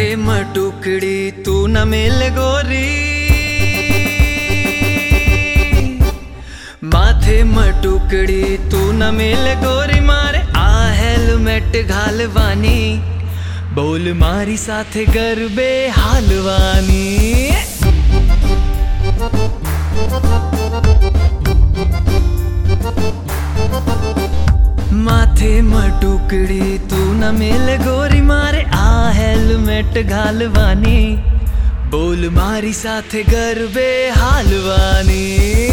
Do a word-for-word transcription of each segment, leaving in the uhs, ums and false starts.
में टुकड़ी तू न मिल गोरी, माथे में टुकड़ी तू न मिल गोरी, मारे आ हेलमेट घालवानी, बोल मारी साथे गरबे हालवानी। माथे में टुकड़ी तू न मिल गोरी, मारे आ हेलमेट घालवानी, बोल मारी साथे गरबे हालवानी।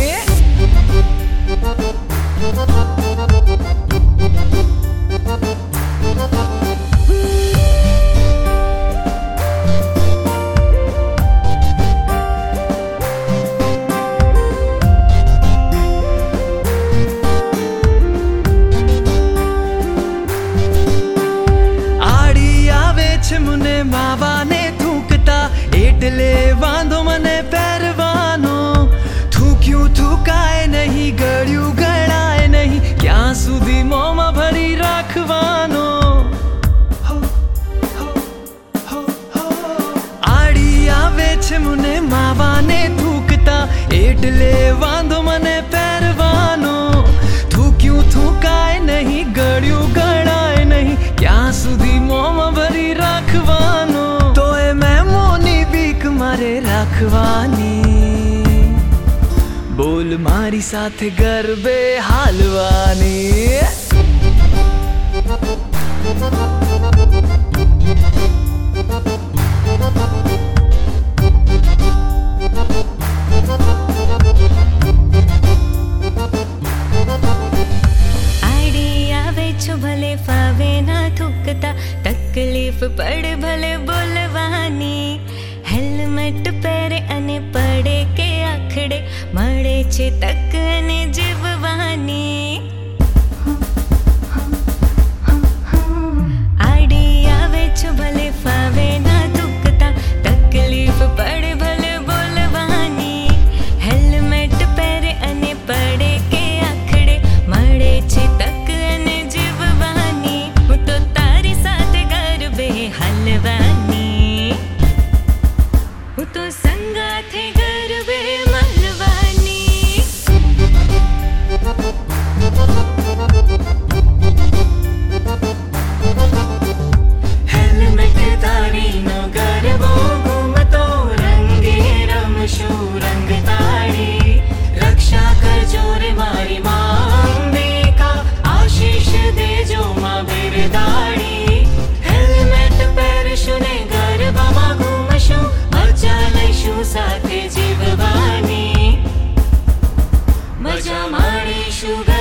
मुने मावा ने थूकता एटले वांधो मने पैरवानो, थूक्यू थूकाए नहीं गड़्यू गड़ाए नहीं, क्या सुधी मोमा भरी राखवानो। हो, हो, हो, हो। आड़ी आवे छे मुने मावा ने थूकता एटले वांधो मने पैरवानो, थूक्यू थूकाए नहीं गड़्यू गड़ाए नहीं, क्या सुधी मोमा भरी राखवानो। तो ए मैं मोनी बीक मारे राखवानी, बोल मारी साथे गरबे हालवानी। भले फावे ना थूकता तकलीफ पड़े भले बोलवानी, हेलमेट पहरे अने पड़े के आखड़े मळे छे तक अने जीववानी। आड़ी आवे छो भले फावे ना थूकता तकलीफ पड़े भले बोलवानी, हेलमेट पहरे अने पड़े के आखड़े मळे छे तक हलवानी। वो तो संगाथे गरबे मलवानी। हेलमेट तारी नो गरबो घूमतो रंगे रमशो रंग ताड़ी, रक्षा करजो रे मारी मां अंबिका, आशीष देजो मां बिरदाड़ी। शुने गरबामा घूमशु मजा लईशु साथे जीववानी, मजा माणीशु।